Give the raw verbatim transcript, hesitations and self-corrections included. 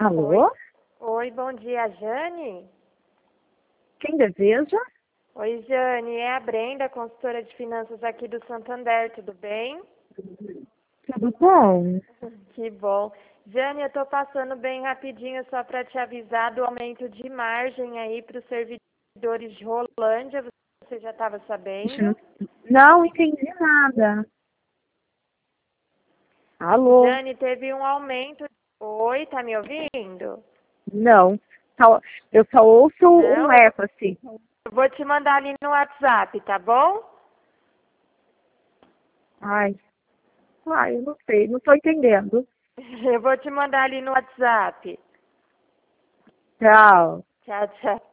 Alô? Oi, oi, bom dia, Jane? Quem deseja? Oi, Jane, é a Brenda, consultora de finanças aqui do Santander, tudo bem? Tudo bom? Que bom. Jane, eu tô passando bem rapidinho só para te avisar do aumento de margem aí para os servidores de Rolândia, você já estava Ixi, Não, sabendo? não entendi nada. Alô? Jane, teve um aumento. Oi, tá me ouvindo? Não. Só- Eu só ouço um Não, eu vou eco assim. eu vou te mandar ali no WhatsApp, tá bom? Ai, ai, eu não sei, não estou entendendo. Eu vou te mandar ali no WhatsApp. Tchau. Tchau, tchau.